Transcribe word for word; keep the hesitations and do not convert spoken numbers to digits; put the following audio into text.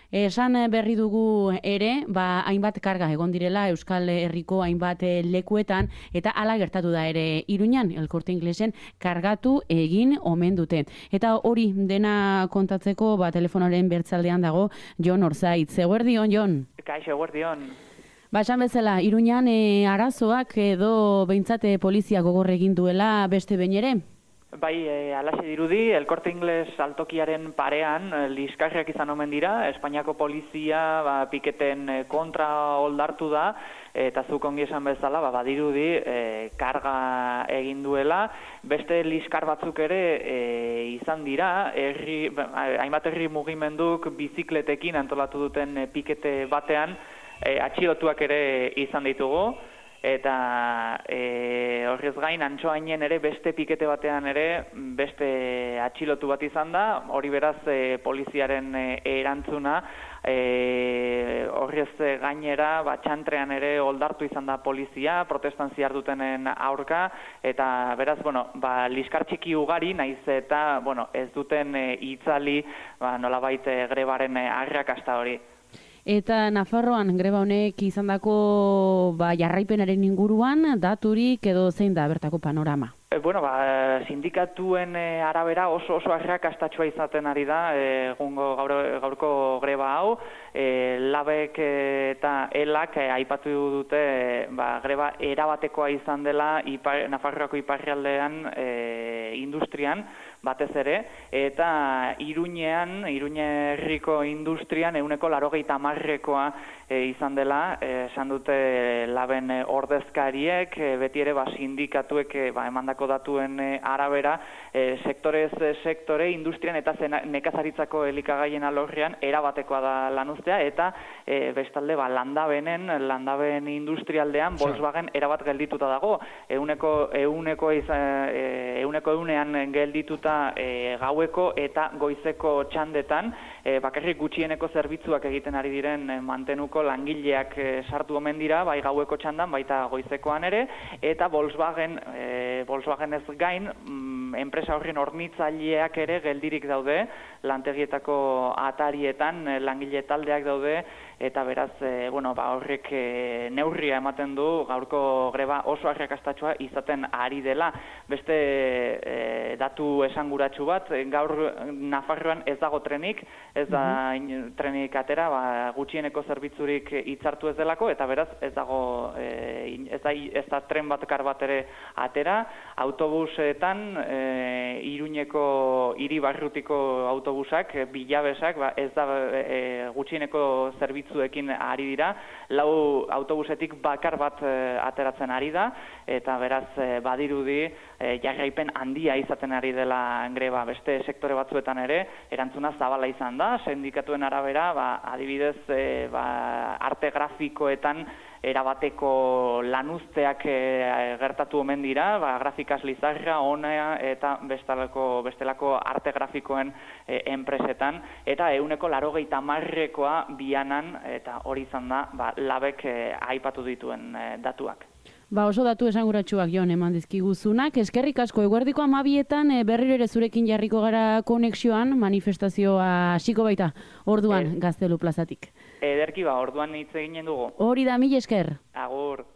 Esan berri dugu ere, ba, hainbat karga egon direla Euskal Herriko hainbat lekuetan, eta hala gertatu da ere Iruñan, El Corte Inglesen kargatu egin omen dute. Eta hori dena kontatzeko, ba, telefonoaren bertzaldean dago Jon Orzaitz. Eguerdion, Jon? Kaixo, eguerdion. Ba, esan bezala, Iruñan e, arazoak edo behintzate polizia gogor egin duela beste behin ere? Bai, e, alaxe dirudi, El Corte Ingles altokiaren parean liskarriak izan omen dira, Espainiako polizia ba, piketen kontra oldartu da, eta zuk ongi esan bezala, ba, badirudi e, karga egin duela, beste liskar batzuk ere e, izan dira, herri, hainbat herri mugimenduk bizikletekin antolatu duten e, pikete batean, e, atxilotuak ere izan ditugu, eta e, horrez gain Antsoainen ere beste pikete batean ere beste atxilotu bat izan da, hori beraz e, poliziaren e, erantzuna, e, horrez gainera ba, txantrean ere oldartu izan da polizia, protestan zihardutenen aurka, eta beraz, bueno, ba, liskar txiki ugari, naiz eta bueno, ez duten e, itzali ba, nolabait e, grebaren e, arrakasta hori. Eta Nafarroan greba honek izandako ba, jarraipenaren inguruan daturik edo zein da bertako panorama? E, bueno, ba, sindikatuen e, arabera oso oso arrakastatsua izaten ari da egungo gaur, gaurko greba hau, e, labek eta elak e, aipatu dute e, ba, greba erabatekoa izan dela ipar, Nafarroako iparraldean e, industrian, batez ere, eta Iruñean, Iruñe herriko industrian ehuneko laurogeita hamarrekoa e, izan dela, esan dute laben ordezkariek, e, beti ere ba, sindikatuek e, ba, emandako datuen e, arabera, e, sektorez e, sektore, industrian eta zena, nekazaritzako elikagaien alorrean erabatekoa da lanuztea, eta e, bestalde ba, landabenen, landaben industrialdean, Volkswagen erabat geldituta dago, ehuneko ehuneko ehuneko ehunean geldituta E, gaueko eta goizeko txandetan, e, bakarrik gutxieneko zerbitzuak egiten ari diren e, mantenuko langileak e, sartu omen dira, bai gaueko txandan, baita goizekoan ere, eta Volkswagen, e, Volkswagen ez gain, mm, enpresa horren hornitzaileak ere geldirik daude, lantegietako atarietan e, langile taldeak daude, eta beraz, e, bueno, ba, horrek e, neurria ematen du gaurko greba oso arrakastatsua izaten ari dela. Beste e, datu esanguratsu bat, gaur Nafarroan ez dago trenik, ez da mm-hmm. trenik atera, ba, gutxieneko zerbitzurik hitzartu ez delako, eta beraz ez dago e, ez, da, ez da tren batkar bat ere atera, autobusetan e, Iruñeko hiri barrutiko autobusak, bilabesak, ba, ez da e, gutxieneko zerbitzuekin ari dira, lau autobusetik bakar bat e, ateratzen ari da, eta beraz e, badirudi e, jarraipen handia izaten ari dela greba, beste sektore batzuetan ere erantzuna zabala izan da, sindikatuen arabera, ba, adibidez e, ba, arte grafikoetan erabateko lanuzteak e, gertatu omen dira, ba, grafikaz lizarra, onea eta bestelako, bestelako arte grafikoen e, enpresetan, eta ehuneko laurogeita hamarrekoa bianan, eta hori izan da ba, labek e, aipatu dituen e, datuak. Ba, oso datu esanguratsuak Jon eman dizkiguzunak. Eskerrik asko, eguerdiko amabietan e, berriro ere zurekin jarriko gara konexioan, manifestazioa hasiko baita, orduan e, Gaztelu plazatik. Ederki ba, orduan hitz eginen dugu. Hori da, mila esker. Agur.